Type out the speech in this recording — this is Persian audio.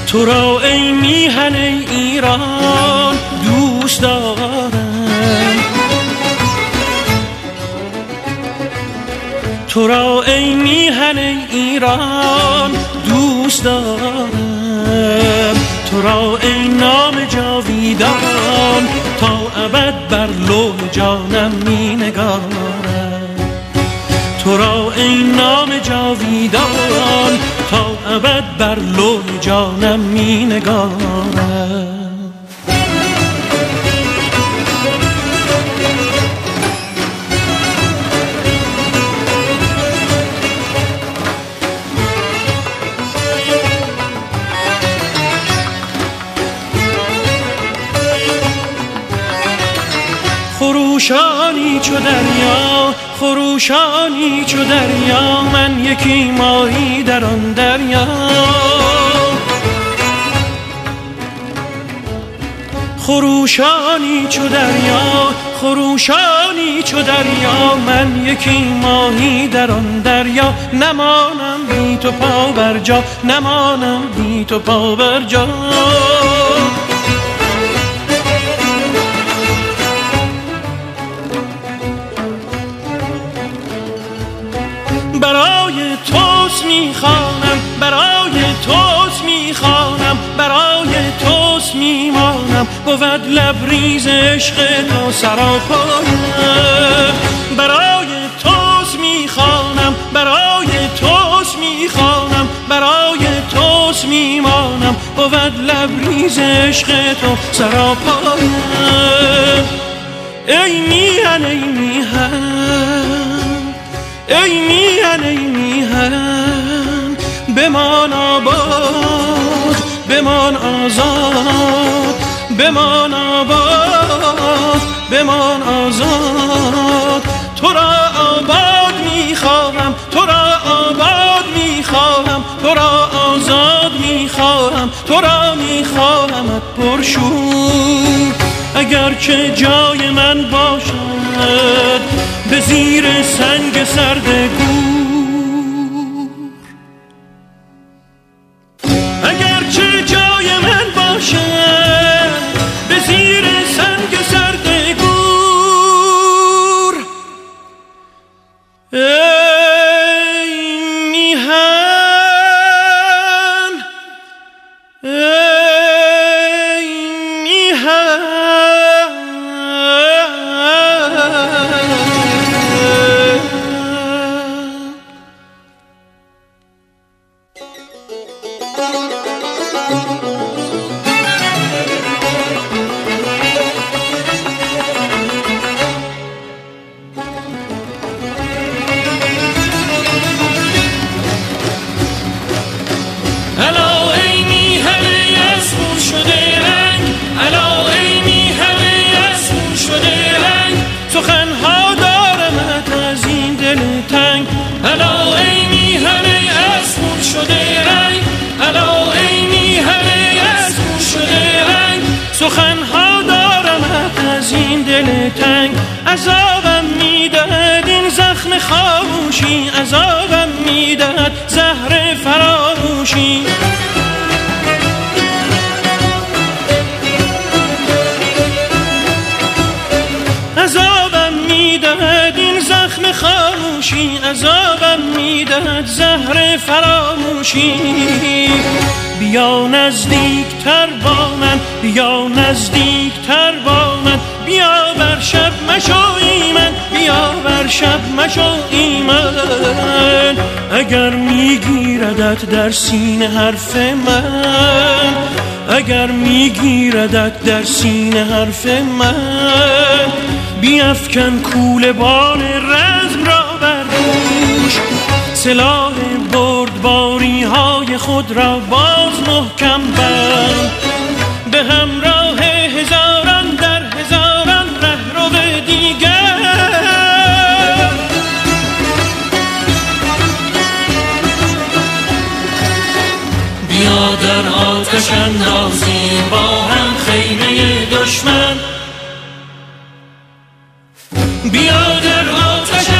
تو را ای میهن ایران دوست دارم، تو را ای میهن ایران دوست دارم، تو را ای نام جاویدان تا ابد بر لوح جانم می نگارم، تو را ای نام جاویدان تا ابد بر لوح جانم می نگارم. خروشانی چو دریا، خروشانی چو دریا، من یکی ماهی در آن دریا. خروشانی چو دریا، خروشانی چو دریا، من یکی ماهی در آن دریا. نمانم بی تو پا بر جا، نمانم بی تو پا بر جا. برای توست میخوانم، برای توست میخوانم، برای توست میمانم، بود لبریز عشق تو سراپایم. برای توست میخوانم، برای توست میخوانم، برای توست میمانم، بود لبریز عشق تو سراپایم. ای میهن ای میهن، ای میهن ای میهن، بمان آباد بمان آزاد، بمان آباد بمان آزاد. تو را آباد میخواهم، تو را آباد میخواهم، تو را آزاد میخواهم، تو را میخواهمت پرشور. اگر که جای من باشد به زیر سنگ سرد گور، اگر چه جای من باشد به زیر سنگ سرد گور. ای میهن، ای میهن، سخنها دارمت از این دل تنگ. الا ای میهن اسمون شده رنگ، الا ای میهن اسمون شده رنگ. سخنها دارمت از این دل تنگ. عذابم میدهد این زخم خاموشی، عذابم میدهد زهر فراموشی. عذابم میدهد این زخم خاموشی، عذابم میدهد زهر فراموشی. بیا نزدیکتر با من، بیا نزدیکتر با من، بیا بر شب مشو ایمن، بیا بر شب مشو ایمن. اگر میگیردت در سینه حرف من، اگر میگیردت در سینه حرف من، بیفکن کوله بار رزم را بر دوش. سلاح بردباری های خود را باز محکم بند، به همراه هزاران در هزاران رهرو دیگر. بیا در آتش اندازیم با هم خیمه دشمن، بیا در آتش